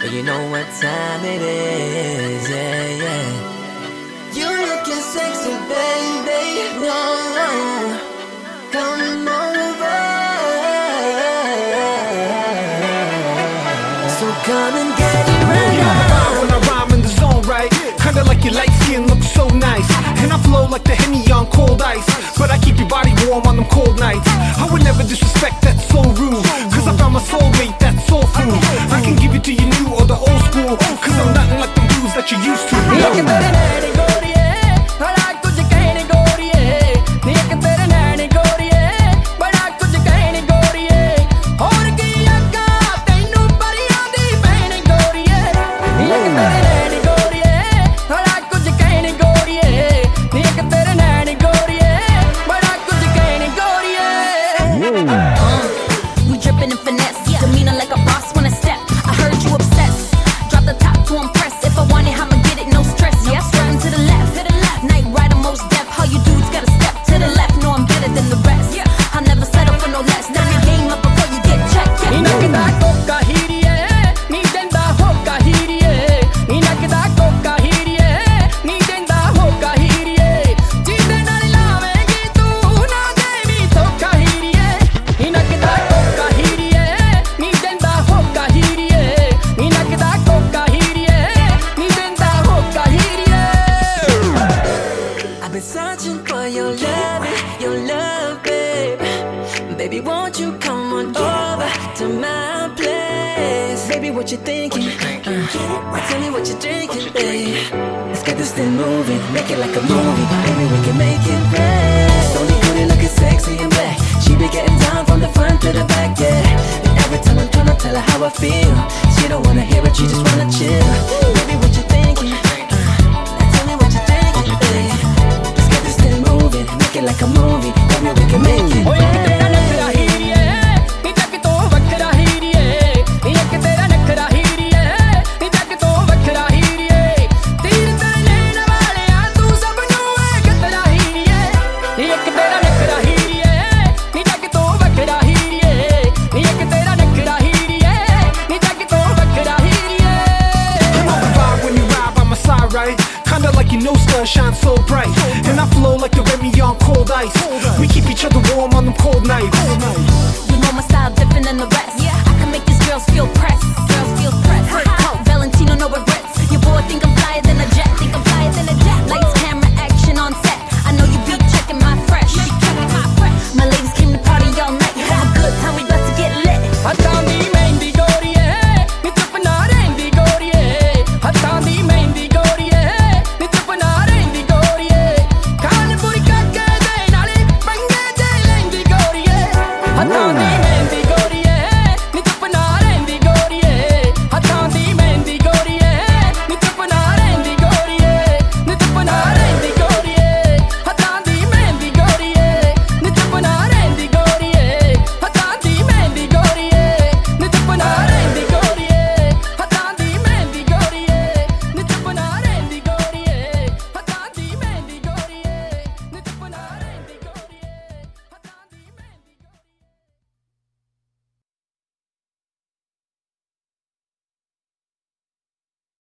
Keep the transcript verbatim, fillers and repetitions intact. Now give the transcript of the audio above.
but you know what time it is, yeah, yeah. You looking sexy, baby, no, no. Come over. So come and get it right now. When I rhyme in the zone, right? Kinda like your light skin looks so nice. And I flow like the Henny on cold ice. But I keep your body warm on them cold nights. I would never disrespect, that's so rude. Cause I found my soulmate, that's soul food. I can give it to you new or the old school. Cause I'm nothing like the dudes that you used to. We drippin' in finesse, demeanor like a boss when I step. I heard you obsessed. Drop the top to impress. If I want it, I'ma get it, no stress. Yeah, strutting to the left, to the left. Night rider, most deaf. How you dudes gotta step to the left? No, I'm better than the rest. Yeah, I'll never settle for no less. Turn your game up before you get checked. Yeah. Been searching for your love, your love, babe. Baby, won't you come on over to my place? Baby, what you thinking? Uh, tell me what you're drinking, babe. Let's get this thing moving, make it like a movie. Baby, we can make it rain. Slowly good, looking sexy and black. She be getting down from the front to the back, yeah. And every time I'm trying to tell her how I feel, she don't wanna hear it, she just wanna chill. Baby, what you thinking? Make it like a movie, baby, we can make it. Oh, yeah, tera nakhra hi hai, ni jag to vakhra hi hai. Ek tera nakhra hi hai, ni jag to vakhra hi hai. Teer tere lene waliya, tu sab nu ek tera hi hai. Ek tera nakhra hi hai, ni jag to vakhra hi hai. Ek tera nakhra hi hai, ni jag to vakhra hi hai. I know the vibe when you ride by my side, right? Kinda like your nose star shines so bright. And I flow like the Remy on cold ice. We keep each other warm on them cold nights. You know my style different than the rest. Yeah, I can make these girls feel